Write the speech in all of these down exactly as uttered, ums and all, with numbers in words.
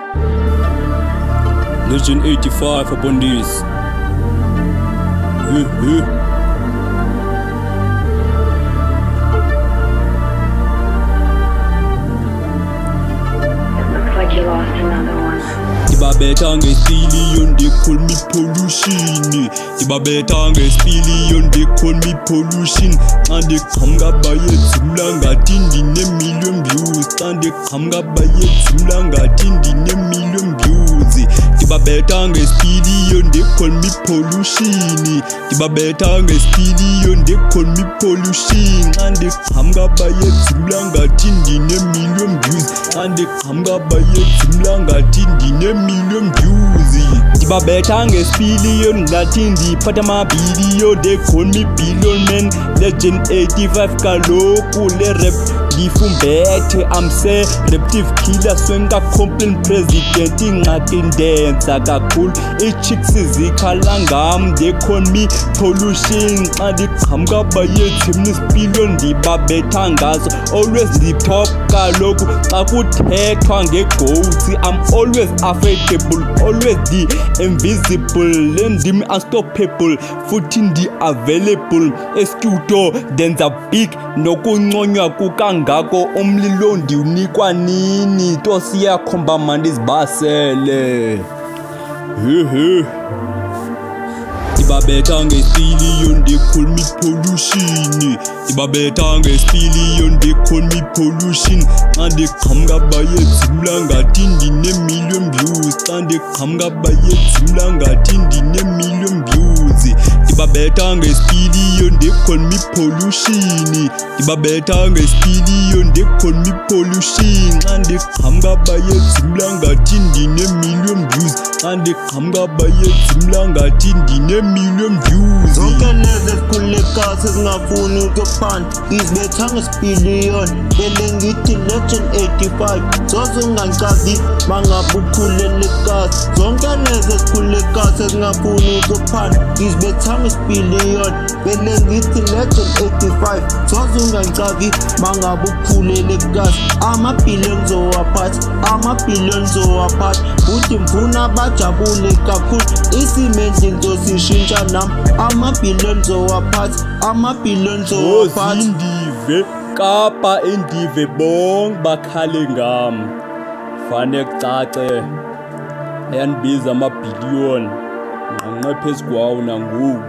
Legend eighty-five upon this. Yeah, yeah. You lost another one. Tiba beta ngesilion, they call me pollution. Tiba beta ngesilion, they call me pollution. And they come up by it, Simlanga tindi ne million views. And they come up by it, Simlanga tindi ne million views. Tiba beta ngesilion, they call me pollution. Tiba beta ngesilion, they call me pollution. And they come up by it, Simlanga tindi ne million views. And they come up by it, Simlanga tindi ne million views. Tiba beta ngesilion, ngatindi pata ma video. They call me billion man. Legend eighty-five kaloku le rap difumbethe. I'm say reptive killer swenga complain president ingatindenza kakhulu. I-chicks zikhala ngam, they call me pollution. Xa ndiqhamuka bayethi mna isipillion ndibabetha ngazo. Always ndipop kaloku xa kuthethwa ngegoats. I'm always affectable, always the invisible. Lendim unstoppable, futhi ndi-available. Estudio ndenza big nokunconywa kukangako. Umlilo ndiwunikwa nini, to siyakhomba mandi zibasele. Hehe. Tiba beta ngesilion, they call me pollution. Tiba beta ngesilion, they call me pollution. And they come up by it, Simlanga tindi ne million views. And they come up by it, Simlanga tindi ne million views. Tiba beta ngesilion, they call me pollution. Tiba beta ngesilion, they call me pollution. And they come up by it, Simlanga tindi ne million views. And they come up by it, Simlanga tindi ne million views. Zonke lezi zikhuleka sezingafuni ukuphanda, izibetha ngesipillion. Bele ngithi Legend eighty-five, zoze ungangicazi mangabe ukhulelekazi. Zonke lezi zikhuleka sezingafuni ukuphanda, izibetha ngesipillion. Bele ngithi Legend eighty-five, zoze ungangicazi mangabe ukhulelekazi. Ama-billion zowaphatha, ama-billion zowaphatha. Uthi mfuna bajabule kakhulu, isimendli ngizosishintsha nami. Ama-billion zowaphatha, ama-billion zowaphatha. Ozindive Kapa indive bong bakhale ngam. Fane kucace ayandibiza ama-billion nqanqe phezu kwawo nangoku.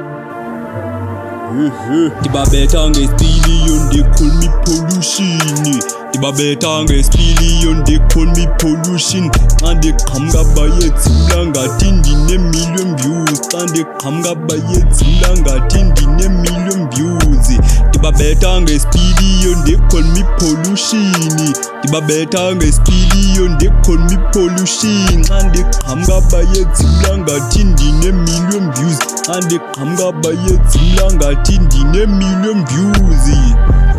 Tiba beta ngesilion, they call me pollution. Tiba beta ngesilion, they call me pollution. And they come up by it, Simlanga tindi ne million views. And they come up by it, Simlanga tindi ne million views. Tiba beta ngesilion, they call me pollution. Tiba beta ngesilion, they call me pollution. And they come up by it, Simlanga tindi ne million views. And they come up by it, Simlanga tindi ne million views.